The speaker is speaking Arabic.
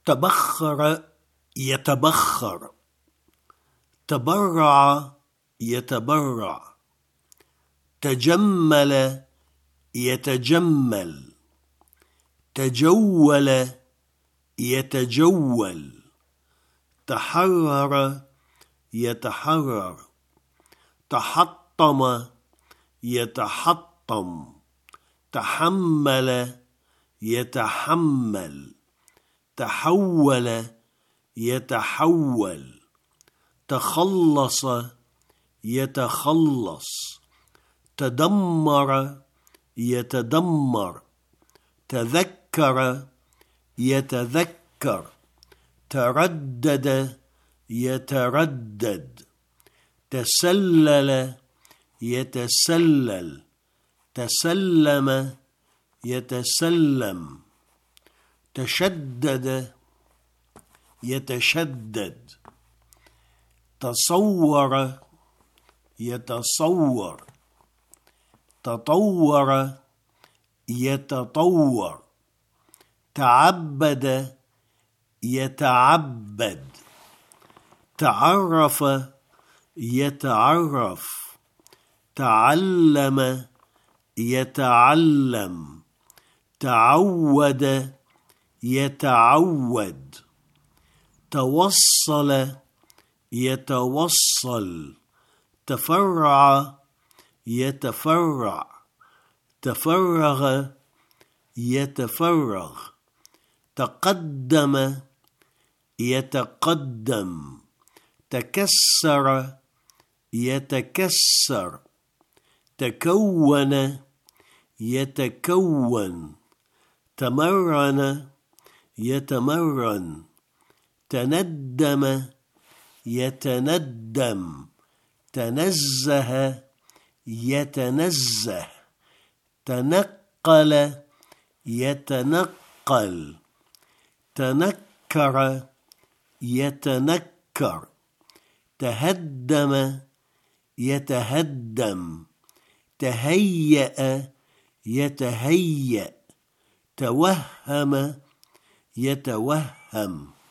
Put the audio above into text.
تبخر يتبخر، تبرع يتبرع، تجمل يتجمل، تجول يتجول، تحرر يتحرر، تحطم يتحطم، تحمل يتحمل، تحول يتحول، تخلص يتخلص، تدمر يتدمر، تذكر يتذكر، تردد يتردد، تسلل يتسلل، تسلم يتسلم، تشدد يتشدد، تصور يتصور، تطور يتطور، تعبد يتعبد، تعرف يتعرف، تعلم يتعلم، تعود يتعود، توصل يتوصل، تفرع يتفرع، تفرغ يتفرغ، تقدم يتقدم، تكسر يتكسر، تكون يتكون، تمرن يتمرن، تندم يتندم، تنزه يتنزه، تنقل يتنقل، تنكر يتنكر، تهدم يتهدم، تهيأ يتهيأ، توهم يتوهم.